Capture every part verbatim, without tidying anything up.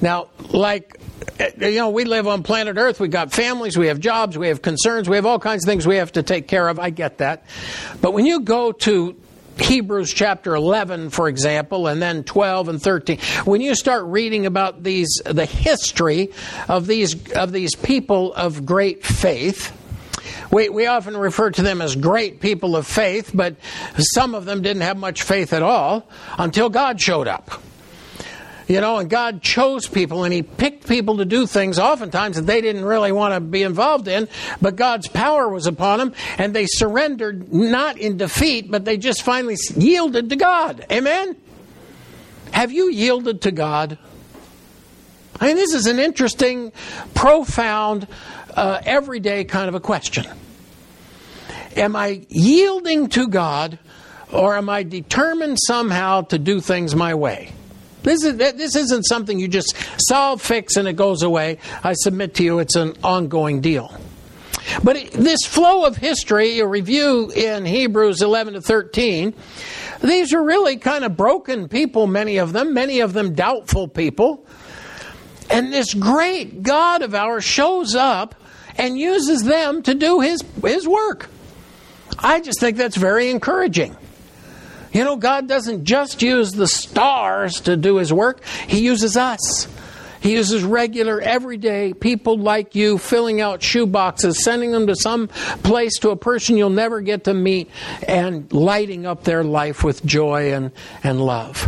Now, like, you know, we live on planet Earth. We've got families, we have jobs, we have concerns, we have all kinds of things we have to take care of. I get that. But when you go to Hebrews chapter eleven, for example, and then twelve and thirteen, when you start reading about these, the history of these of these people of great faith, we, we often refer to them as great people of faith, but some of them didn't have much faith at all until God showed up. You know, and God chose people, and He picked people to do things oftentimes that they didn't really want to be involved in, but God's power was upon them, and they surrendered not in defeat, but they just finally yielded to God. Amen? Have you yielded to God? I mean, this is an interesting, profound, uh, everyday kind of a question. Am I yielding to God, or am I determined somehow to do things my way? This is this isn't something you just solve, fix, and it goes away. I submit to you it's an ongoing deal. But it, this flow of history, a review in Hebrews eleven to thirteen, these are really kind of broken people, many of them, many of them doubtful people. And this great God of ours shows up and uses them to do His, his work. I just think that's very encouraging. You know, God doesn't just use the stars to do His work. He uses us. He uses regular, everyday people like you, filling out shoe boxes, sending them to some place, to a person you'll never get to meet, and lighting up their life with joy and, and love.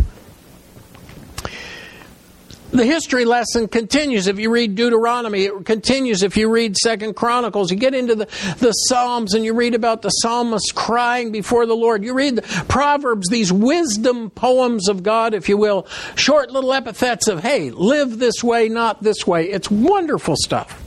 The history lesson continues if you read Deuteronomy. It continues if you read Second Chronicles. You get into the, the Psalms and you read about the psalmist crying before the Lord. You read the Proverbs, these wisdom poems of God, if you will. Short little epithets of, hey, live this way, not this way. It's wonderful stuff.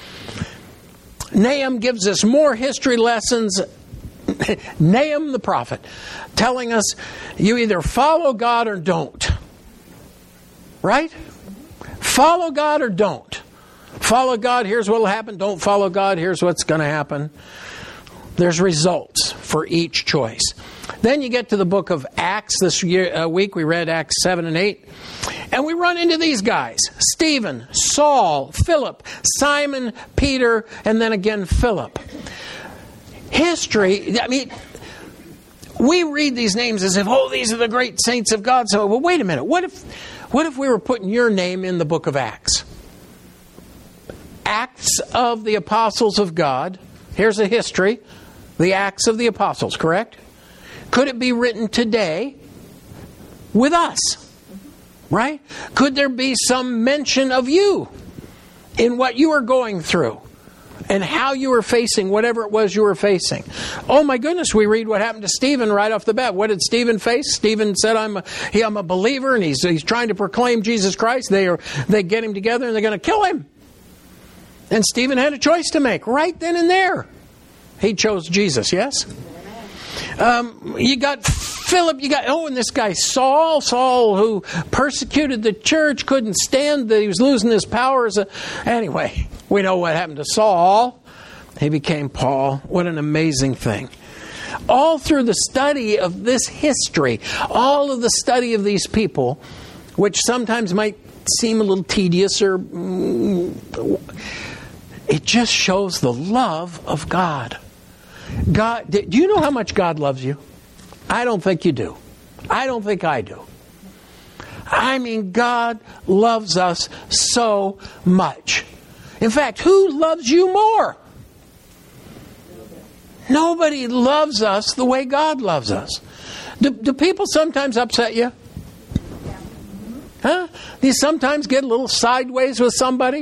Nahum gives us more history lessons. Nahum the prophet telling us you either follow God or don't. Right? Follow God or don't. Follow God, here's what will happen. Don't follow God, here's what's going to happen. There's results for each choice. Then you get to the book of Acts. This year, uh, week we read Acts seven and eight. And we run into these guys. Stephen, Saul, Philip, Simon, Peter, and then again Philip. History, I mean, we read these names as if, oh, these are the great saints of God. So, well, wait a minute. What if... What if we were putting your name in the book of Acts? Acts of the Apostles of God. Here's a history. The Acts of the Apostles, correct? Could it be written today with us? Right? Could there be some mention of you in what you are going through and how you were facing whatever it was you were facing? Oh my goodness, we read what happened to Stephen right off the bat. What did Stephen face? Stephen said, I'm a, he, I'm a believer, and he's, he's trying to proclaim Jesus Christ. They are they get him together and they're going to kill him. And Stephen had a choice to make right then and there. He chose Jesus, yes? Um, you got Philip, you got, oh, and this guy Saul, Saul who persecuted the church, couldn't stand that he was losing his power as a, anyway, we know what happened to Saul. He became Paul. What an amazing thing. All through the study of this history, all of the study of these people, which sometimes might seem a little tedious, or it just shows the love of God. God, do you know how much God loves you? I don't think you do. I don't think I do. I mean, God loves us so much. In fact, who loves you more? Nobody loves us the way God loves us. Do, do people sometimes upset you? Huh? Do you sometimes get a little sideways with somebody?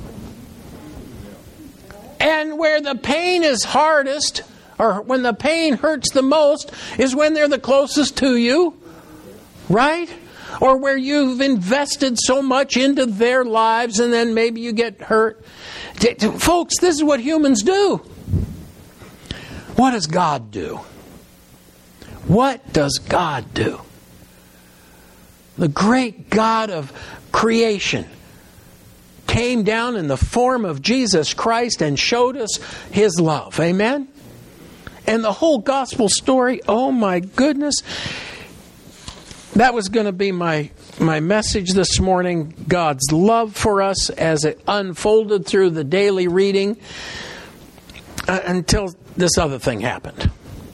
And where the pain is hardest, or when the pain hurts the most, is when they're the closest to you, right? Or where you've invested so much into their lives and then maybe you get hurt. Folks, this is what humans do. What does God do? What does God do? The great God of creation came down in the form of Jesus Christ and showed us His love. Amen? And the whole gospel story, oh my goodness. That was going to be my my message this morning, God's love for us as it unfolded through the daily reading uh, until this other thing happened.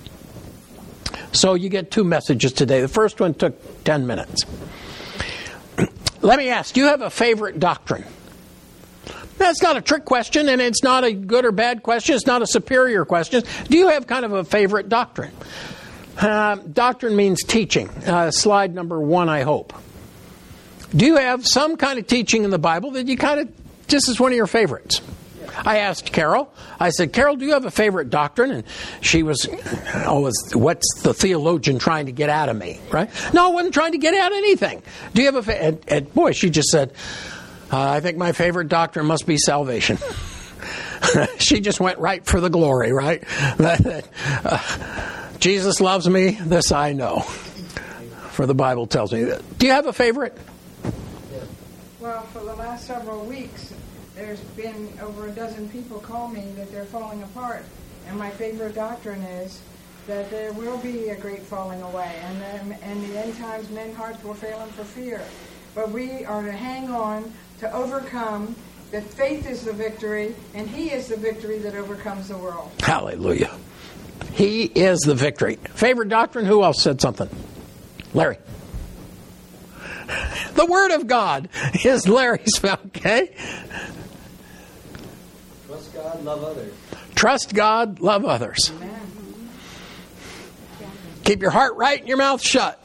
So you get two messages today. The first one took ten minutes. Let me ask, do you have a favorite doctrine? That's not a trick question, and it's not a good or bad question. It's not a superior question. Do you have kind of a favorite doctrine? Uh, doctrine means teaching. Uh, slide number one, I hope. Do you have some kind of teaching in the Bible that you kind of, just is one of your favorites? I asked Carol, I said, Carol, do you have a favorite doctrine? And she was, always, what's the theologian trying to get out of me, right? No, I wasn't trying to get out anything. Do you have a, fa-? And, and boy, she just said, uh, I think my favorite doctrine must be salvation. She just went right for the glory, right? uh, Jesus loves me, this I know. For the Bible tells me that. Do you have a favorite? Well, for the last several weeks, there's been over a dozen people call me that they're falling apart. And my favorite doctrine is that there will be a great falling away. And then in the end times, men's hearts will fail them for fear. But we are to hang on, to overcome, that faith is the victory, and He is the victory that overcomes the world. Hallelujah. He is the victory. Favorite doctrine? Who else said something? Larry. The Word of God is Larry's, okay? Trust God, love others. Trust God, love others. Amen. Keep your heart right and your mouth shut.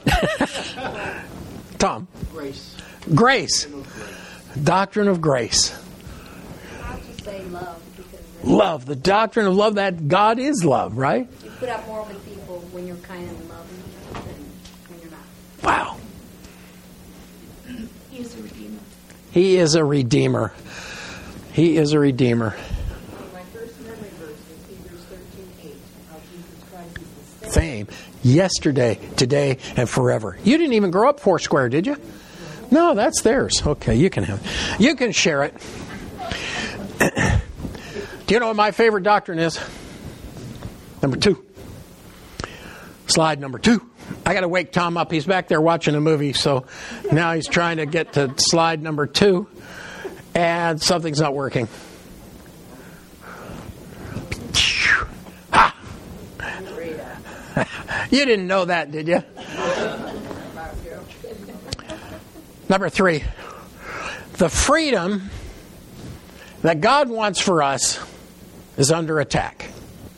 Tom. Grace. Grace. Doctrine of grace. I'll just say love. Because Love. The doctrine of love, that God is love, right? you put up more with people when you're kind of loving than when you're not. Wow. He is a redeemer. He is a redeemer. He is a redeemer. My first memory verse is Hebrews thirteen eight. How Jesus Christ is the Same. same. Yesterday, today, and forever. You didn't even grow up Foursquare, did you? No, that's theirs. Okay, you can have it. You can share it. Do you know what my favorite doctrine is? Number two. Slide number two. I got to wake Tom up. He's back there watching a movie, so now he's trying to get to slide number two, and something's not working. Ha! You didn't know that, did you? Number three. The freedom that God wants for us is under attack.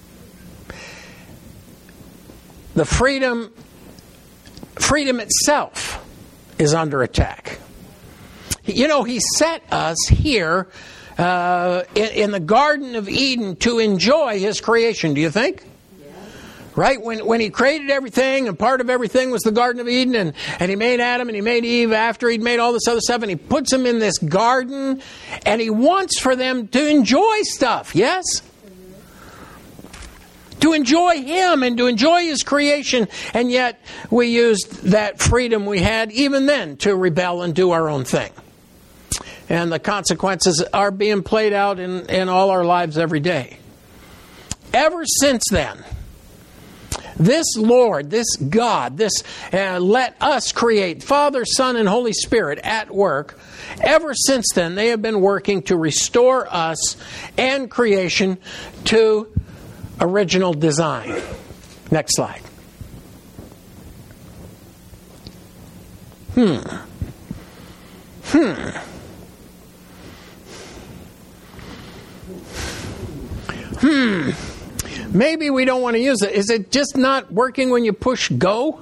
The freedom, freedom itself is under attack. You know, He set us here uh, in, in the Garden of Eden to enjoy His creation, do you think? Right? When when He created everything, and part of everything was the Garden of Eden, and, and He made Adam and He made Eve after He'd made all this other stuff, and He puts them in this garden, and He wants for them to enjoy stuff, yes? To enjoy Him and to enjoy His creation, and yet we used that freedom we had even then to rebel and do our own thing. And the consequences are being played out in, in all our lives every day. Ever since then, this Lord, this God, this uh, let us create, Father, Son, and Holy Spirit at work. Ever since then, they have been working to restore us and creation to original design. Next slide. Hmm. Hmm. Hmm. Maybe we don't want to use it. Is it just not working when you push go?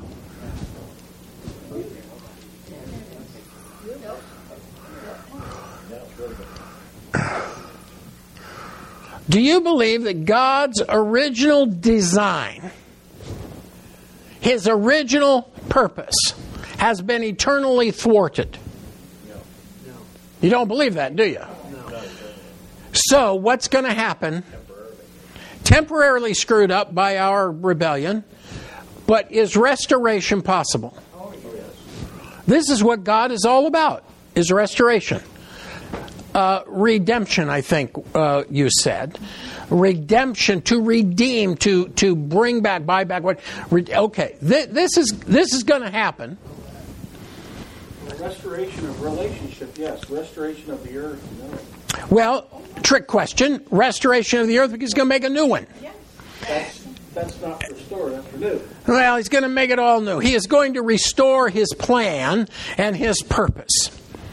Do you believe that God's original design, His original purpose, has been eternally thwarted? You don't believe that, do you? So what's going to happen? Temporarily screwed up by our rebellion, but is restoration possible? This is what God is all about, is restoration. Uh, redemption, I think uh, you said. Redemption, to redeem, to to bring back, buy back. What? Re- okay, Th- this is this is going to happen. Restoration of relationship, yes. Restoration of the earth, no. Well, trick question. Restoration of the earth because he's going to make a new one. That's, that's not restore, that's renew. Well, he's going to make it all new. He is going to restore his plan and his purpose.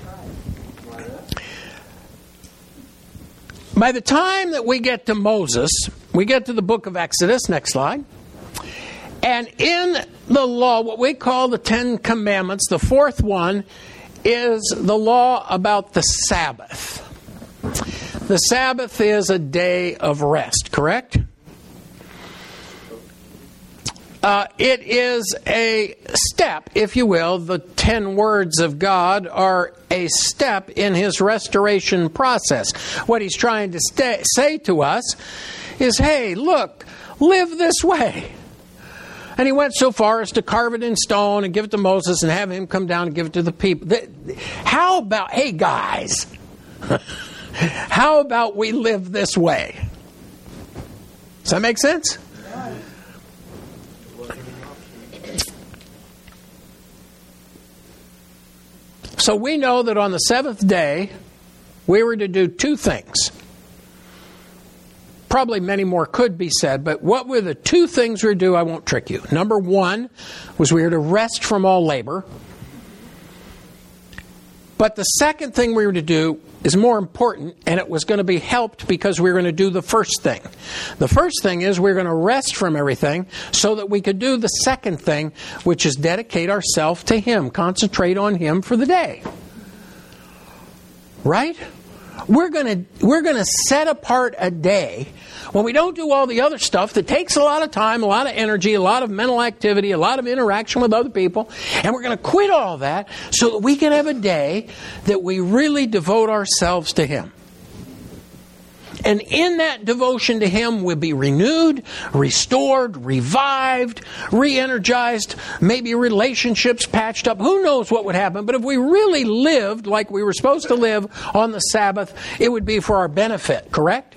By the time that we get to Moses, we get to the book of Exodus. Next slide. And in the law, what we call the Ten Commandments, the fourth one is the law about the Sabbath. The Sabbath is a day of rest, correct? Uh, it is a step, if you will. The ten words of God are a step in His restoration process. What He's trying to stay, say to us is, hey, look, live this way. And He went so far as to carve it in stone and give it to Moses and have him come down and give it to the people. How about, hey guys, how about we live this way? Does that make sense? So we know that on the seventh day, we were to do two things. Probably many more could be said, but what were the two things we were to do? I won't trick you. Number one was we were to rest from all labor. But the second thing we were to do is more important, and it was going to be helped because we were going to do the first thing. The first thing is we we're going to rest from everything so that we could do the second thing, which is dedicate ourselves to Him, concentrate on Him for the day. Right? We're going to we're going to set apart a day when we don't do all the other stuff that takes a lot of time, a lot of energy, a lot of mental activity, a lot of interaction with other people, and we're going to quit all that so that we can have a day that we really devote ourselves to Him. And in that devotion to Him, we'll be renewed, restored, revived, re-energized, maybe relationships patched up. Who knows what would happen? But if we really lived like we were supposed to live on the Sabbath, it would be for our benefit, correct?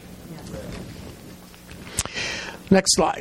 Next slide.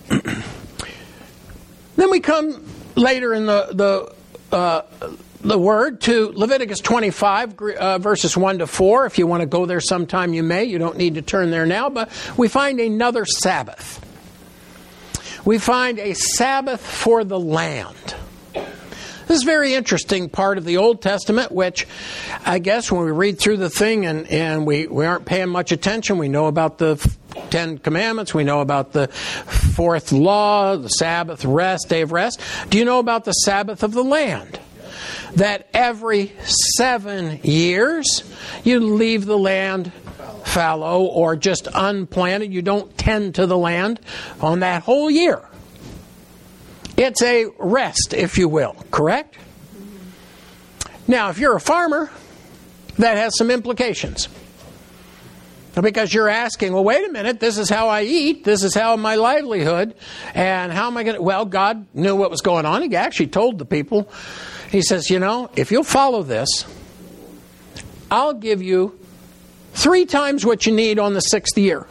Then we come later in the the uh, the word to Leviticus twenty-five, uh, verses one to four. If you want to go there sometime, you may. You don't need to turn there now. But we find another Sabbath. We find a Sabbath for the land. This is a very interesting part of the Old Testament, which I guess when we read through the thing and, and we, we aren't paying much attention, we know about the Ten Commandments, we know about the fourth law, the Sabbath, rest, day of rest. Do you know about the Sabbath of the land? That every seven years you leave the land fallow or just unplanted. You don't tend to the land on that whole year. It's a rest, if you will, correct? Now, if you're a farmer, that has some implications. Because you're asking, well, wait a minute, this is how I eat, this is how my livelihood, and how am I going to... Well, God knew what was going on. He actually told the people, He says, you know, if you'll follow this, I'll give you three times what you need on the sixth year.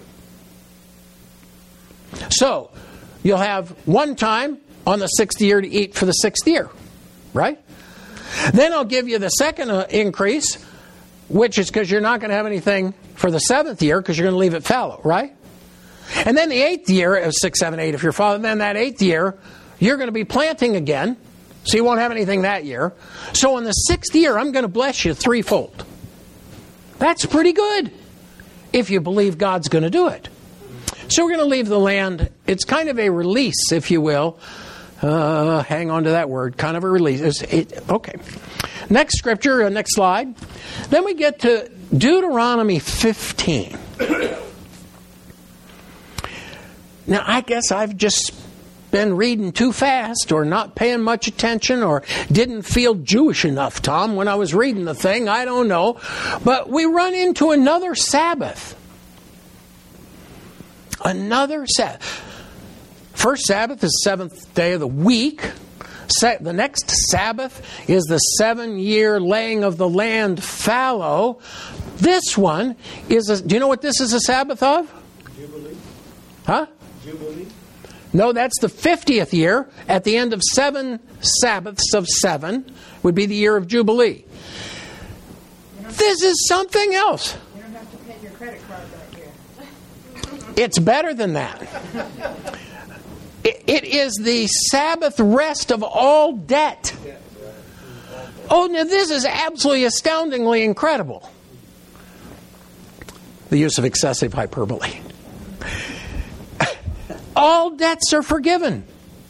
So, you'll have one time on the sixth year to eat for the sixth year, right? Then I'll give you the second uh, increase, which is because you're not going to have anything for the seventh year because you're going to leave it fallow, right? And then the eighth year, it was six, seven, eight if you're following, then that eighth year, you're going to be planting again, so you won't have anything that year. So in the sixth year, I'm going to bless you threefold. That's pretty good if you believe God's going to do it. So we're going to leave the land. It's kind of a release, if you will. Uh, hang on to that word. Kind of a release. It's, it, okay. Next scripture, uh, next slide. Then we get to Deuteronomy fifteen. Now, I guess I've just been reading too fast or not paying much attention or didn't feel Jewish enough, Tom, when I was reading the thing. I don't know. But we run into another Sabbath. Another Sabbath. First Sabbath is the seventh day of the week. The next Sabbath is the seven-year laying of the land fallow. This one is a... Do you know what this is a Sabbath of? Jubilee. Huh? Jubilee. No, that's the fiftieth year. At the end of seven Sabbaths of seven would be the year of Jubilee. This is something else. You don't have to pay your credit card that year. It's better than that. It, it is the Sabbath rest of all debt. Oh, now this is absolutely astoundingly incredible. The use of excessive hyperbole. All debts are forgiven.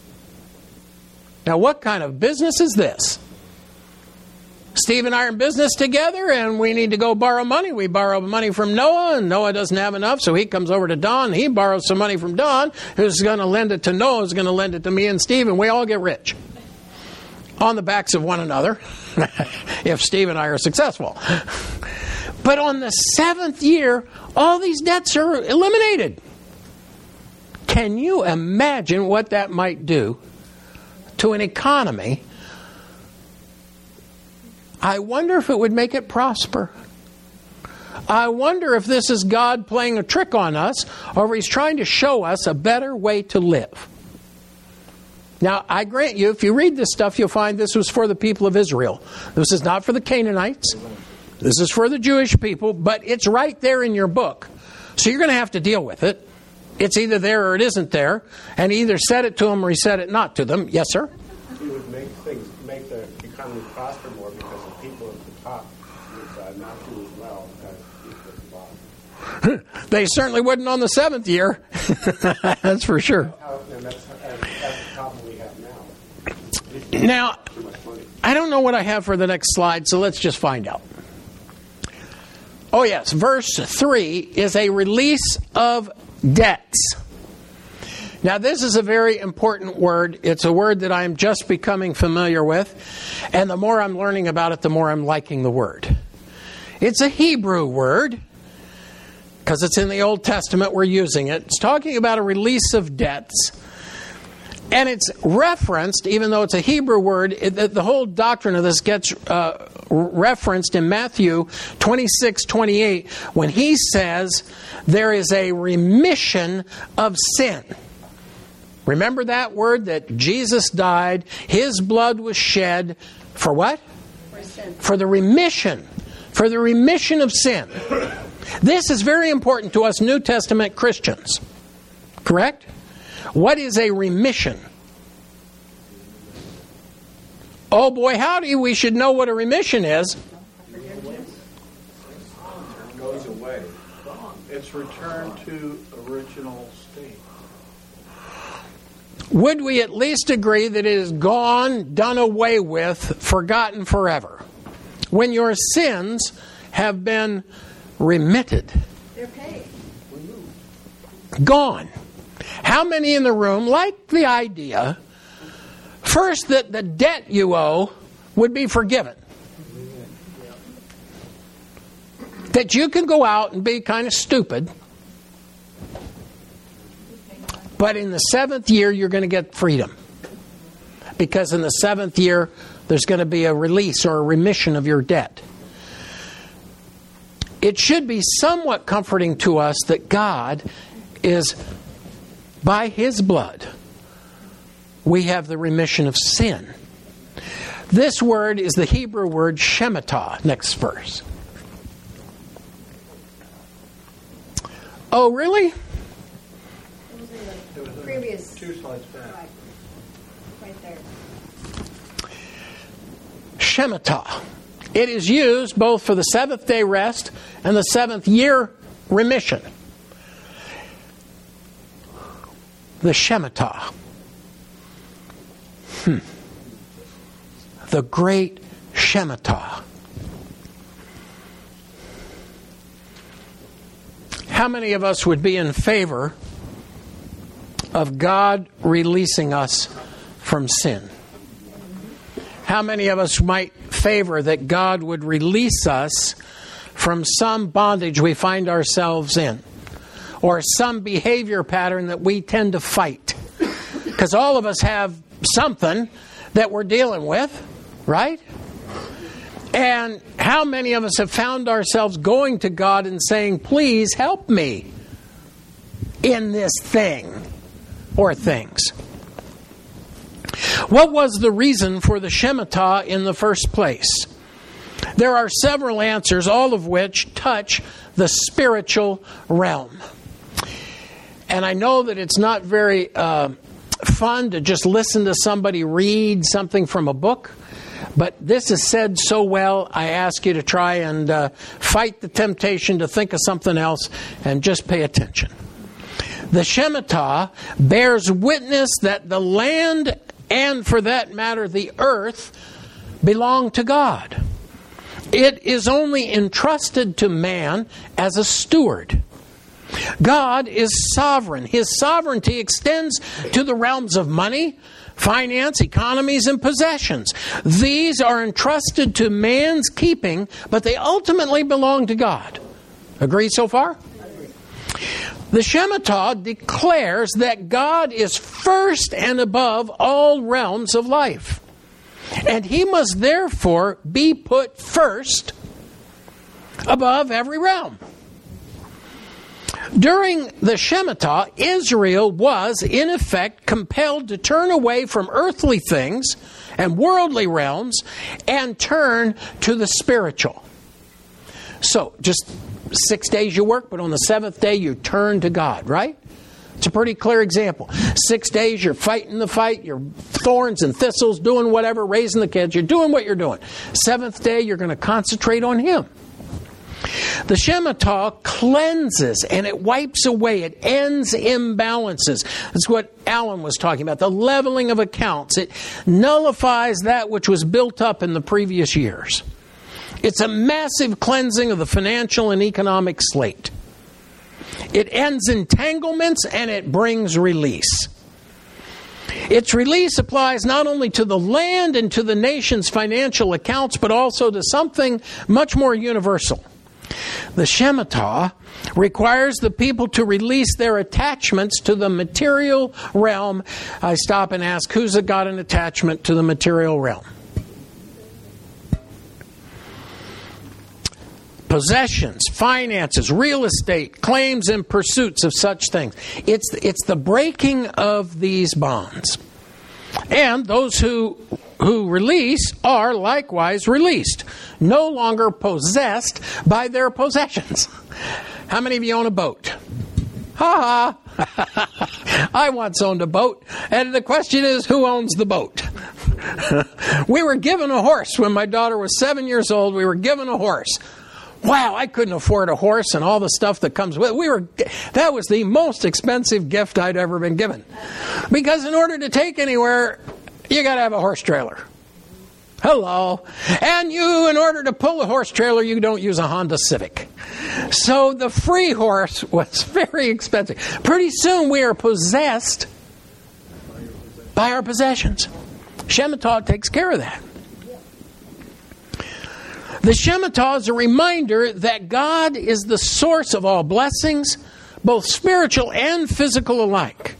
Now, what kind of business is this? Steve and I are in business together, and we need to go borrow money. We borrow money from Noah, and Noah doesn't have enough, so he comes over to Don. He borrows some money from Don, who's going to lend it to Noah, who's going to lend it to me and Steve, and we all get rich on the backs of one another, if Steve and I are successful. But on the seventh year, all these debts are eliminated. Can you imagine what that might do to an economy? I wonder if it would make it prosper. I wonder if this is God playing a trick on us, or if He's trying to show us a better way to live. Now, I grant you, if you read this stuff, you'll find this was for the people of Israel. This is not for the Canaanites. This is for the Jewish people, but it's right there in your book. So you're going to have to deal with it. It's either there or it isn't there. And either said it to them or He said it not to them. Yes, sir? He would make things, make the economy prosper more because the people at the top would uh, not do as well as people at the bottom. They certainly wouldn't on the seventh year. That's for sure. And that's, that's the problem we have now. Now, I don't know what I have for the next slide, so let's just find out. Oh yes, verse three is a release of debts. Now this is a very important word. It's a word that I'm just becoming familiar with, and the more I'm learning about it, the more I'm liking the word. It's a Hebrew word, because it's in the Old Testament, we're using it. It's talking about a release of debts. And it's referenced, even though it's a Hebrew word, it, the, the whole doctrine of this gets uh, referenced in Matthew twenty-six twenty-eight, when He says there is a remission of sin. Remember that word, that Jesus died, His blood was shed for what? For sin. For the remission. For the remission of sin. This is very important to us New Testament Christians. Correct? What is a remission? Oh boy, howdy, we should know what a remission is. It goes away. It's returned to original state. Would we at least agree that it is gone, done away with, forgotten forever? When your sins have been remitted. They're paid. Gone. How many in the room like the idea, first, that the debt you owe would be forgiven? That you can go out and be kind of stupid, but in the seventh year you're going to get freedom. Because in the seventh year there's going to be a release or a remission of your debt. It should be somewhat comforting to us that God is, by His blood, we have the remission of sin. This word is the Hebrew word shemitah. Next verse. Oh, really? It was in the previous. Two slides back. Right, right there. Shemitah. It is used both for the seventh day rest and the seventh year remission. The Shemitah. Hmm. The great Shemitah. How many of us would be in favor of God releasing us from sin? How many of us might favor that God would release us from some bondage we find ourselves in, or some behavior pattern that we tend to fight? Because all of us have something that we're dealing with, right? And how many of us have found ourselves going to God and saying, please help me in this thing? or things. What was the reason for the Shemitah in the first place? There are several answers, all of which touch the spiritual realm. And I know that it's not very uh, fun to just listen to somebody read something from a book, but this is said so well, I ask you to try and uh, fight the temptation to think of something else and just pay attention. The Shemitah bears witness that the land, and for that matter the earth, belong to God. It is only entrusted to man as a steward. God is sovereign. His sovereignty extends to the realms of money, finance, economies, and possessions. These are entrusted to man's keeping, but they ultimately belong to God. Agree so far? The Shemitah declares that God is first and above all realms of life. And He must therefore be put first above every realm. During the Shemitah, Israel was, in effect, compelled to turn away from earthly things and worldly realms and turn to the spiritual. So, just six days you work, but on the seventh day you turn to God, right? It's a pretty clear example. Six days you're fighting the fight, you're thorns and thistles, doing whatever, raising the kids, you're doing what you're doing. Seventh day you're going to concentrate on Him. The Shemitah cleanses and it wipes away, it ends imbalances. That's what Alan was talking about, the leveling of accounts. It nullifies that which was built up in the previous years. It's a massive cleansing of the financial and economic slate. It ends entanglements and it brings release. Its release applies not only to the land and to the nation's financial accounts, but also to something much more universal. The Shemitah requires the people to release their attachments to the material realm. I stop and ask, who's got an attachment to the material realm? Possessions, finances, real estate, claims and pursuits of such things. It's, it's the breaking of these bonds. And those who, who release are likewise released, no longer possessed by their possessions. How many of you own a boat? Ha ha! I once owned a boat, and the question is, who owns the boat? We were given a horse when my daughter was seven years old. We were given a horse. Wow, I couldn't afford a horse and all the stuff that comes with it. We were, that was the most expensive gift I'd ever been given. Because in order to take anywhere, you got to have a horse trailer. Hello. And you, in order to pull a horse trailer, you don't use a Honda Civic. So the free horse was very expensive. Pretty soon we are possessed by our possessions. Shemitah takes care of that. The Shemitah is a reminder that God is the source of all blessings, both spiritual and physical alike.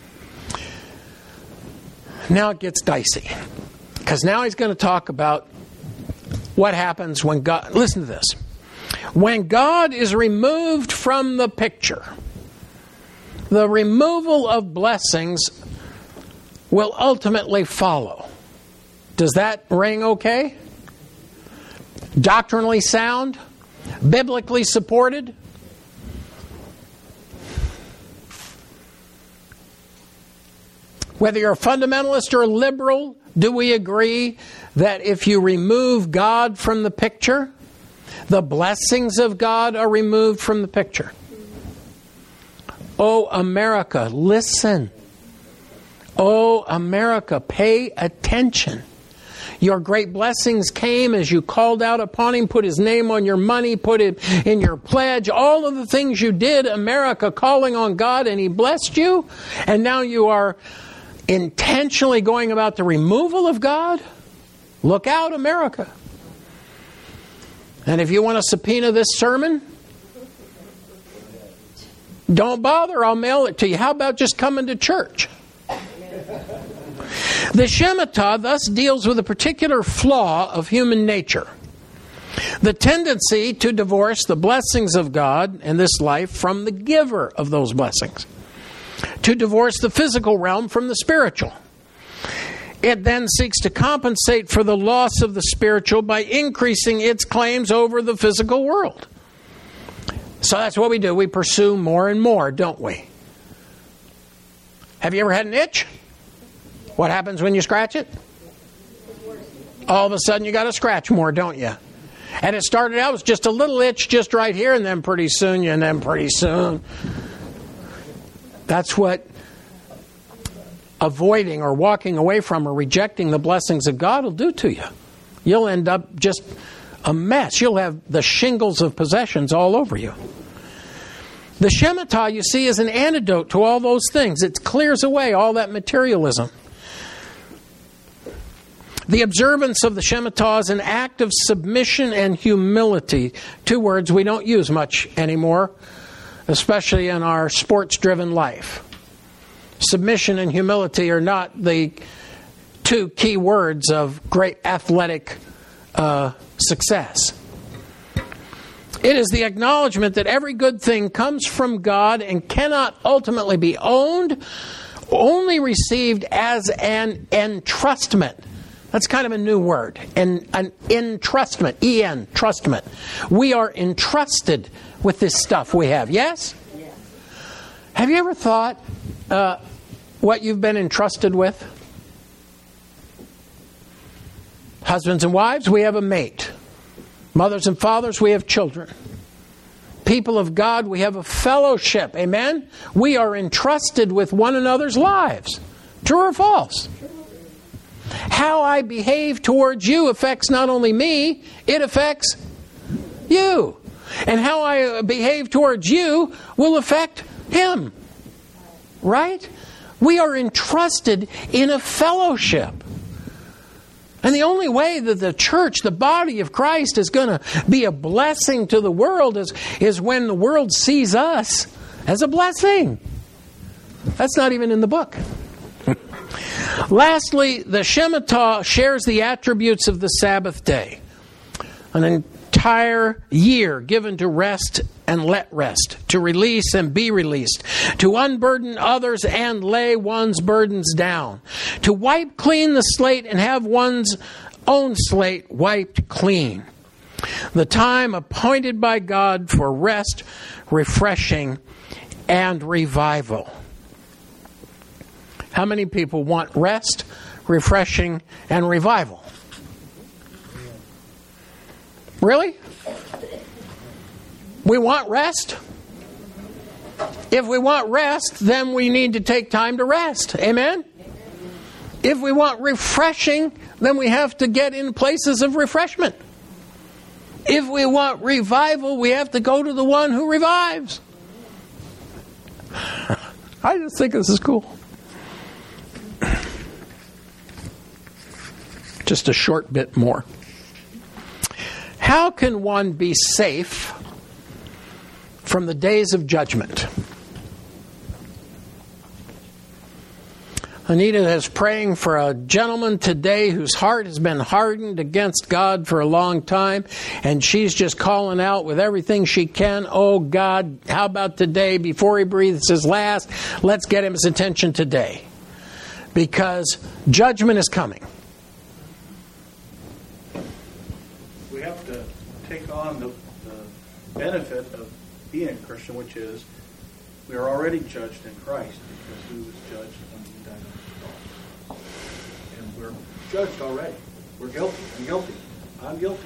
Now it gets dicey, because now he's going to talk about what happens when God... Listen to this. When God is removed from the picture, the removal of blessings will ultimately follow. Does that ring okay? Doctrinally sound? Biblically supported? Whether you're a fundamentalist or a liberal, do we agree that if you remove God from the picture, the blessings of God are removed from the picture? Oh, America, listen. Oh, America, pay attention. Your great blessings came as you called out upon Him, put His name on your money, put it in your pledge. All of the things you did, America, calling on God, and He blessed you. And now you are intentionally going about the removal of God. Look out, America. And if you want to subpoena this sermon, don't bother. I'll mail it to you. How about just coming to church? The Shemitah thus deals with a particular flaw of human nature. The tendency to divorce the blessings of God in this life from the giver of those blessings. to divorce the physical realm from the spiritual. It then seeks to compensate for the loss of the spiritual by increasing its claims over the physical world. So that's what we do. We pursue more and more, don't we? Have you ever had an itch? What happens when you scratch it? All of a sudden you got to scratch more, don't you? And it started out as just a little itch just right here, and then pretty soon, and then pretty soon. That's what avoiding or walking away from or rejecting the blessings of God will do to you. You'll end up just a mess. You'll have the shingles of possessions all over you. The Shemitah, you see, is an antidote to all those things. It clears away all that materialism. The observance of the Shemitah is an act of submission and humility. Two words we don't use much anymore, especially in our sports-driven life. Submission and humility are not the two key words of great athletic uh, success. It is the acknowledgement that every good thing comes from God and cannot ultimately be owned, only received as an entrustment. That's kind of a new word. An, an entrustment. E N, trustment. We are entrusted with this stuff we have. Yes? Yes. Have you ever thought uh, what you've been entrusted with? Husbands and wives, we have a mate. Mothers and fathers, we have children. People of God, we have a fellowship. Amen? We are entrusted with one another's lives. True or false? How I behave towards you affects not only me, it affects you. And how I behave towards you will affect him. Right? We are entrusted in a fellowship. And the only way that the church, the body of Christ, is going to be a blessing to the world is, is when the world sees us as a blessing. That's not even in the book. Lastly, the Shemitah shares the attributes of the Sabbath day. An entire year given to rest and let rest, to release and be released, to unburden others and lay one's burdens down, to wipe clean the slate and have one's own slate wiped clean. The time appointed by God for rest, refreshing, and revival. How many people want rest, refreshing, and revival? Really? We want rest? If we want rest, then we need to take time to rest. Amen? If we want refreshing, then we have to get in places of refreshment. If we want revival, we have to go to the one who revives. I just think this is cool. Just a short bit more. How can one be safe from the days of judgment? Anita is praying for a gentleman today whose heart has been hardened against God for a long time, and she's just calling out with everything she can, oh God, how about today, before he breathes his last, let's get him his attention today. Because judgment is coming. We have to take on the, the benefit of being a Christian, which is we are already judged in Christ because he was judged when he died on the cross. And we're judged already. We're guilty. I'm guilty. I'm guilty.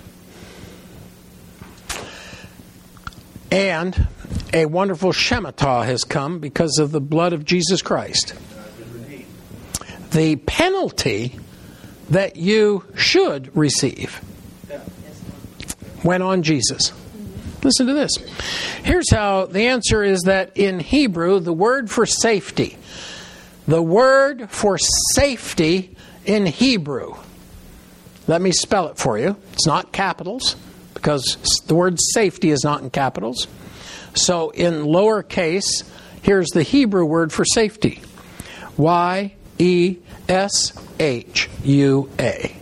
And a wonderful Shemitah has come because of the blood of Jesus Christ. The penalty that you should receive went on Jesus. Listen to this. Here's how the answer is that in Hebrew, the word for safety, the word for safety in Hebrew, let me spell it for you. It's not capitals, because the word safety is not in capitals. So in lowercase, here's the Hebrew word for safety. Y E S H U A.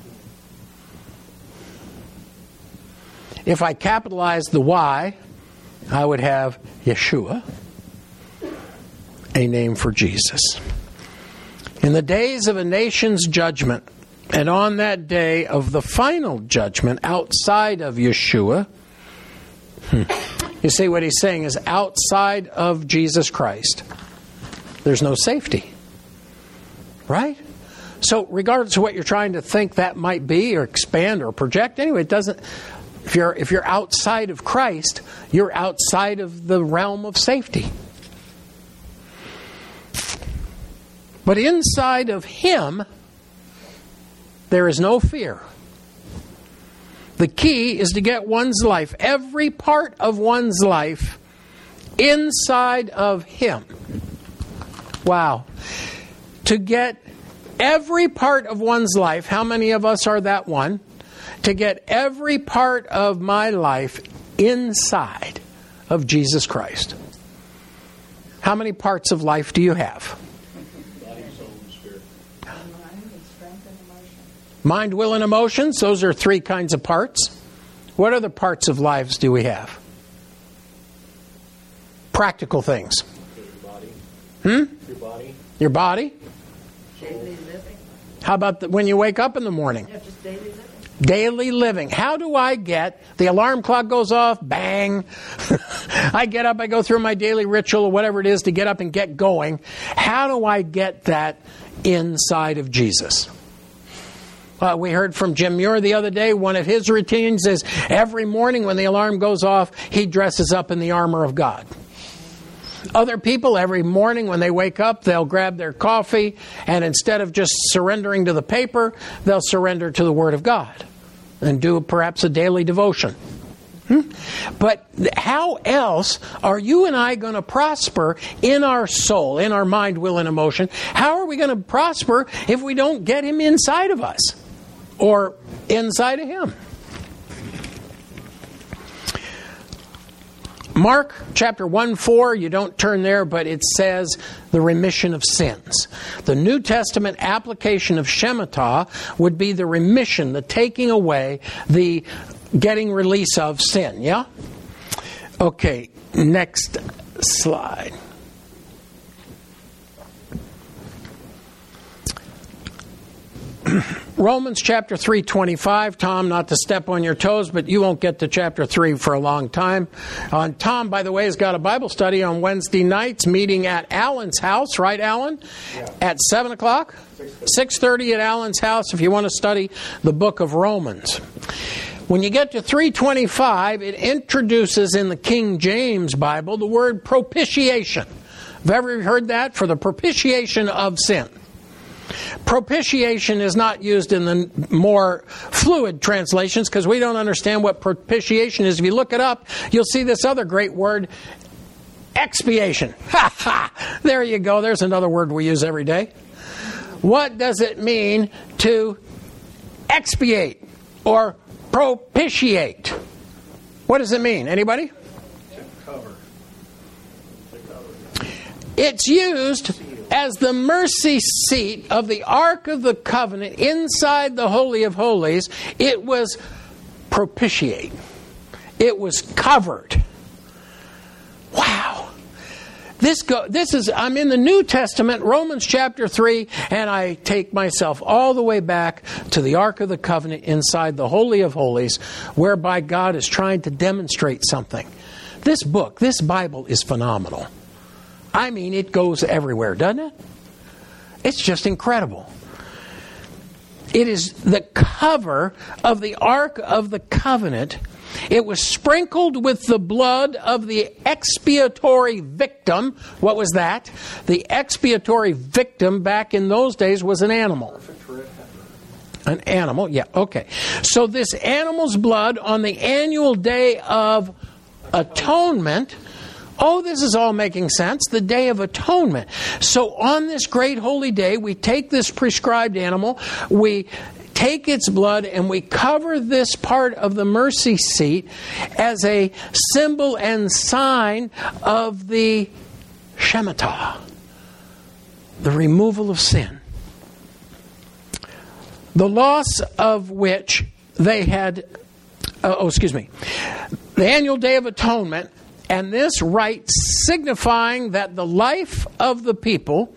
If I capitalize the Y, I would have Yeshua, a name for Jesus. In the days of a nation's judgment, and on that day of the final judgment outside of Yeshua, hmm, you see what he's saying is outside of Jesus Christ, there's no safety. Right? So regardless of what you're trying to think that might be or expand or project, anyway, it doesn't. If you're if you're outside of Christ, you're outside of the realm of safety. But inside of Him, there is no fear. The key is to get one's life, every part of one's life, inside of Him. Wow. To get every part of one's life, how many of us are that one? To get every part of my life inside of Jesus Christ. How many parts of life do you have? Body, soul, and spirit. Mind and strength and emotion. Mind, will, and emotions. Those are three kinds of parts. What other parts of lives do we have? Practical things. Your body. Hmm? Your body. Your body. Daily living. How about the, when you wake up in the morning? Yeah, just daily living. Daily living. How do I get, the alarm clock goes off, bang. I get up, I go through my daily ritual or whatever it is to get up and get going. How do I get that inside of Jesus? Uh, we heard from Jim Muir the other day, one of his routines is every morning when the alarm goes off, he dresses up in the armor of God. Other people, every morning when they wake up, they'll grab their coffee, and instead of just surrendering to the paper, they'll surrender to the Word of God and do perhaps a daily devotion. Hmm? But how else are you and I going to prosper in our soul, in our mind, will, and emotion? How are we going to prosper if we don't get Him inside of us or inside of Him? Mark chapter one four, you don't turn there, but it says the remission of sins. The New Testament application of Shemitah would be the remission, the taking away, the getting release of sin, yeah? Okay, next slide. Romans chapter three twenty-five. Tom, not to step on your toes, but you won't get to chapter three for a long time. Uh, Tom, by the way, has got a Bible study on Wednesday nights, meeting at Alan's house, right, Alan? Yeah. At seven o'clock? six thirty at Alan's house if you want to study the book of Romans. When you get to three twenty-five, it introduces in the King James Bible the word propitiation. Have you ever heard that? For the propitiation of sin. Propitiation is not used in the more fluid translations because we don't understand what propitiation is. If you look it up, you'll see this other great word, expiation. Ha ha! There you go. There's another word we use every day. What does it mean to expiate or propitiate? What does it mean? Anybody? To cover. To cover. It's used as the mercy seat of the Ark of the Covenant inside the Holy of Holies. It was propitiate. It was covered. Wow. This go, this is, I'm in the New Testament, Romans chapter three, and I take myself all the way back to the Ark of the Covenant inside the Holy of Holies, whereby God is trying to demonstrate something. This book, this Bible is phenomenal. I mean, it goes everywhere, doesn't it? It's just incredible. It is the cover of the Ark of the Covenant. It was sprinkled with the blood of the expiatory victim. What was that? The expiatory victim back in those days was an animal. An animal, yeah, okay. So this animal's blood on the annual day of atonement. Oh, this is all making sense. The Day of Atonement. So on this great holy day, we take this prescribed animal, we take its blood, and we cover this part of the mercy seat as a symbol and sign of the Shemitah, the removal of sin. The loss of which they had, uh, oh, excuse me, the annual Day of Atonement And this rite signifying that the life of the people,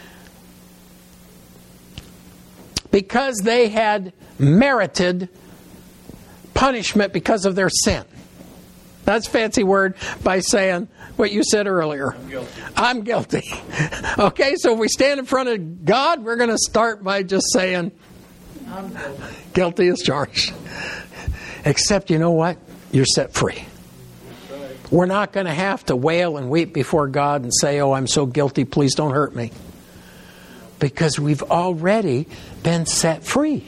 because they had merited punishment because of their sin. That's a fancy word by saying what you said earlier. I'm guilty. I'm guilty. Okay, so if we stand in front of God, we're going to start by just saying, I'm guilty. Guilty as charged. Except, you know what? You're set free. We're not going to have to wail and weep before God and say, oh, I'm so guilty, please don't hurt me. Because we've already been set free.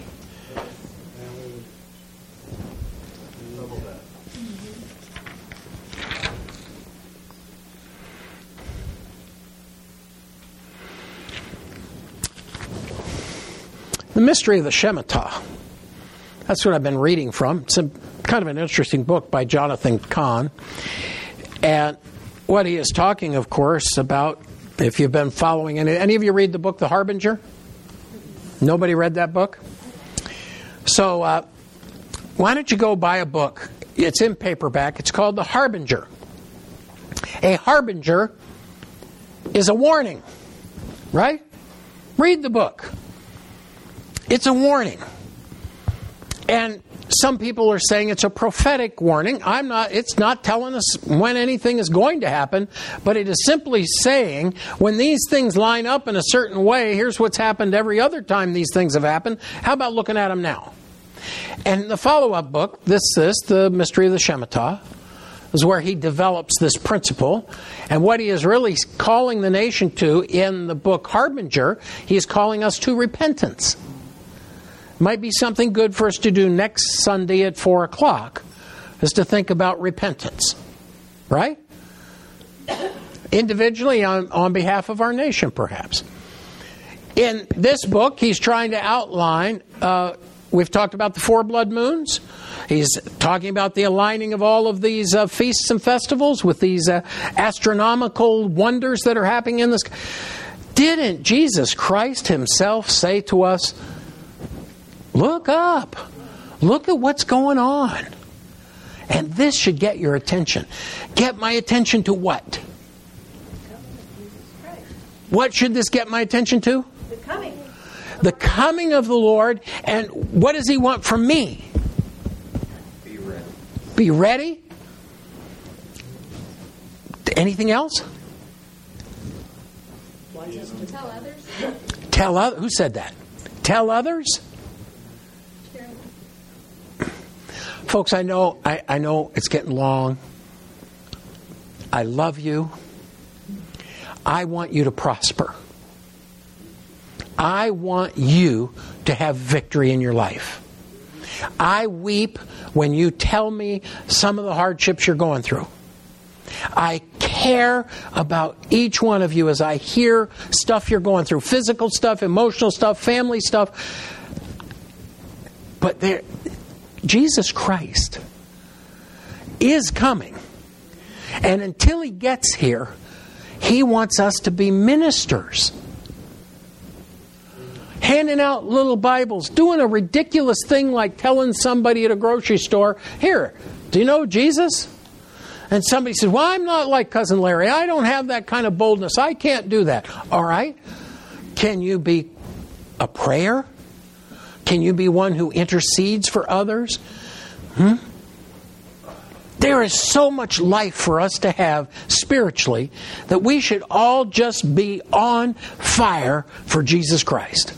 The Mystery of the Shemitah. That's what I've been reading from. It's a, kind of an interesting book by Jonathan Cahn. And what he is talking, of course, about, if you've been following any, any of you read the book The Harbinger? Nobody read that book? So uh, why don't you go buy a book? It's in paperback. It's called The Harbinger. A harbinger is a warning, right? Read the book. It's a warning. And some people are saying it's a prophetic warning. I'm not, it's not telling us when anything is going to happen, but it is simply saying when these things line up in a certain way, here's what's happened every other time these things have happened. How about looking at them now? And the follow-up book, this, this, The Mystery of the Shemitah, is where he develops this principle. And what he is really calling the nation to in the book Harbinger, he is calling us to repentance. Might be something good for us to do next Sunday at four o'clock, is to think about repentance. Right? Individually, on, on behalf of our nation, perhaps. In this book, he's trying to outline, uh, we've talked about the four blood moons. He's talking about the aligning of all of these uh, feasts and festivals with these uh, astronomical wonders that are happening in this. Didn't Jesus Christ himself say to us, look up. Look at what's going on. And this should get your attention. Get my attention to what? What should this get my attention to? The coming. The coming of the Lord. And what does he want from me? Be ready. Be ready? Anything else? Tell others. Tell others. Who said that? Tell others? Folks, I know, I, I know it's getting long. I love you. I want you to prosper. I want you to have victory in your life. I weep when you tell me some of the hardships you're going through. I care about each one of you as I hear stuff you're going through. Physical stuff, emotional stuff, family stuff. But there... Jesus Christ is coming. And until he gets here, he wants us to be ministers. Handing out little Bibles, doing a ridiculous thing like telling somebody at a grocery store, here, do you know Jesus? And somebody says, well, I'm not like Cousin Larry. I don't have that kind of boldness. I can't do that. All right. Can you be a prayer? Can you be one who intercedes for others? Hmm? There is so much life for us to have spiritually that we should all just be on fire for Jesus Christ.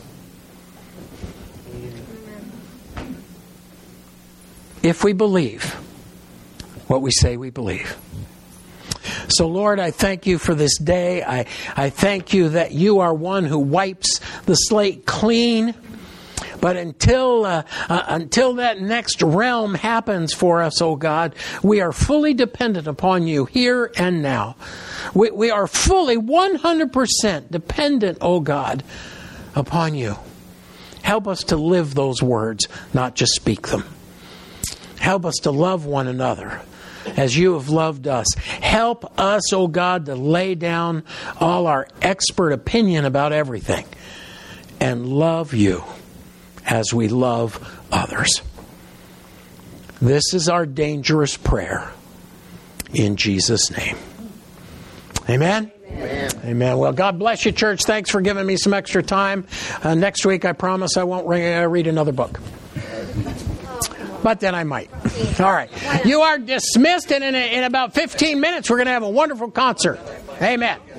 If we believe what we say we believe. So, Lord, I thank you for this day. I, I thank you that you are one who wipes the slate clean. But until uh, uh, until that next realm happens for us, oh God, we are fully dependent upon you here and now. We, we are fully one hundred percent dependent, oh God, upon you. Help us to live those words, not just speak them. Help us to love one another as you have loved us. Help us, oh God, to lay down all our expert opinion about everything and love you as we love others. This is our dangerous prayer. in Jesus' name. Amen? Amen. Amen. Well, God bless you, church. Thanks for giving me some extra time. Uh, next week, I promise I won't re- uh, read another book. But then I might. All right. You are dismissed, and in, a, in about fifteen minutes, we're going to have a wonderful concert. Amen.